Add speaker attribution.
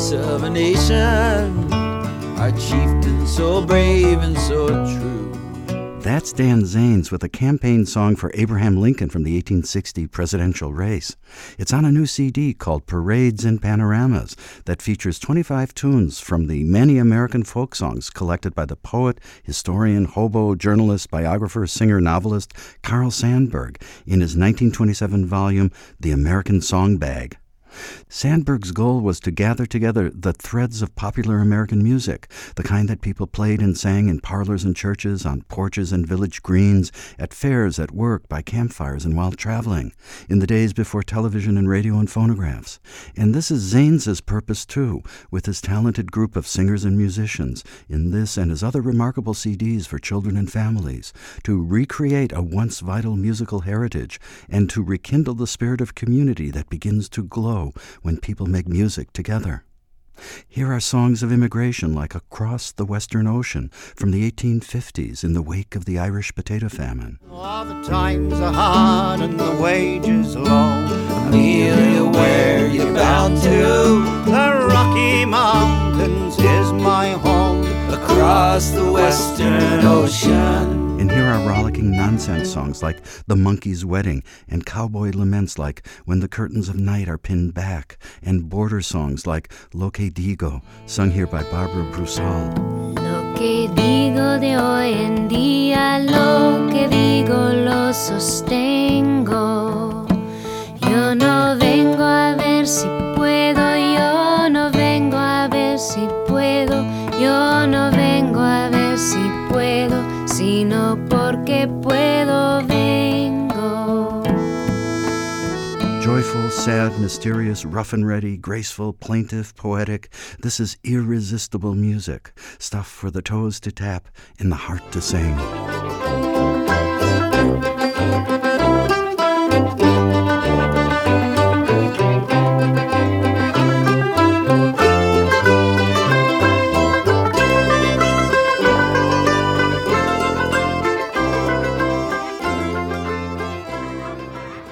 Speaker 1: voice of a nation, our chieftain so brave and so true.
Speaker 2: That's Dan Zanes with a campaign song for Abraham Lincoln from the 1860 presidential race. It's on a new CD called Parades and Panoramas that features 25 tunes from the many American folk songs collected by the poet, historian, hobo, journalist, biographer, singer, novelist Carl Sandburg in his 1927 volume, The American Song Bag. Sandburg's goal was to gather together the threads of popular American music, the kind that people played and sang in parlors and churches, on porches and village greens, at fairs, at work, by campfires, and while traveling, in the days before television and radio and phonographs. And this is Zanes's purpose, too, with his talented group of singers and musicians, in this and his other remarkable CDs for children and families, to recreate a once vital musical heritage and to rekindle the spirit of community that begins to glow when people make music together. Here are songs of immigration like Across the Western Ocean from the 1850s in the wake of the Irish potato famine.
Speaker 3: All the times are hard and the wages low.
Speaker 1: Amelia, where you bound to?
Speaker 3: The Rocky Mountains is my home.
Speaker 1: Across the Western Ocean.
Speaker 2: And here are rollicking nonsense songs like The Monkey's Wedding and cowboy laments like When the Curtains of Night Are Pinned Back, and border songs like Lo que digo, sung here by Barbara Broussard.
Speaker 4: Lo que digo de hoy en día, lo que digo lo sostengo. Yo no vengo a ver si puedo, yo no vengo a ver si puedo, yo no vengo a ver si puedo, sino porque puedo vengo.
Speaker 2: Joyful, sad, mysterious, rough and ready, graceful, plaintive, poetic, this is irresistible music, stuff for the toes to tap and the heart to sing.